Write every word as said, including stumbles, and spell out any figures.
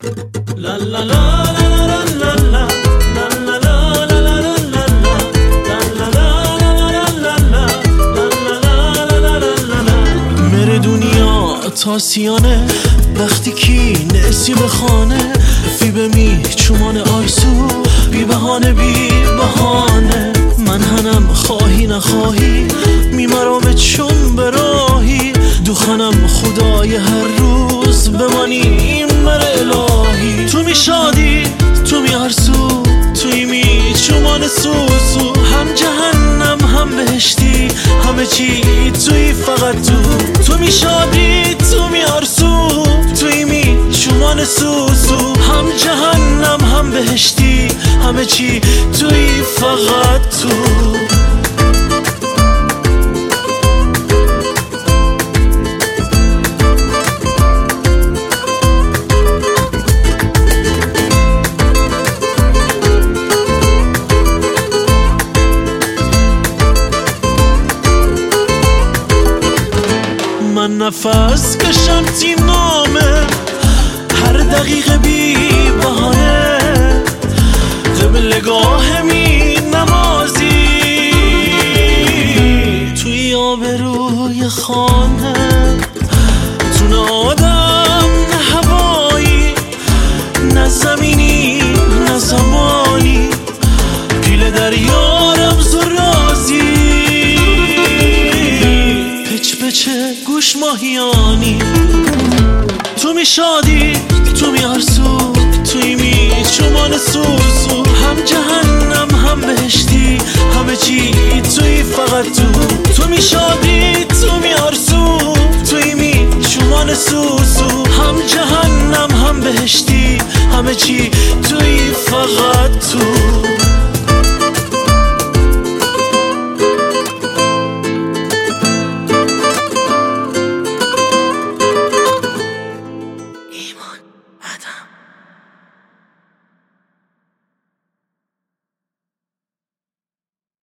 La la la la la la la. تاسیانه وقتی کی نسی به خانه فی به می چومان آرسو بی بهانه بی بهانه من هنم خواهی نخواهی میمرام چون به راهی دوخنم خدای هر روز بمانی مر الهی تو می شادی تو می آرسو توی می چومان سوسو هم جهنم هم بهشتی همه چی توی فقط تو تو می شادی تو می آرسو توی می چومان سوسو هم جهنم هم بهشتی همه چی توی فقط تو من نفس کشم تیم نامه هر دقیقه بی بهانه قبل گاه می نمازی توی آبروی خانه تو نه آدم نه هوایی نه زمینی نه زمانی پیل دریارم زرازی پچ پچه گوش ماهیانی تو می شادی تو می آرسو توی می چومان سوسو هم جهنم هم بهشتی همه چی توی فقط تو تو می شادی تو می آرسو توی می چومان سوسو هم جهنم هم بهشتی همه چی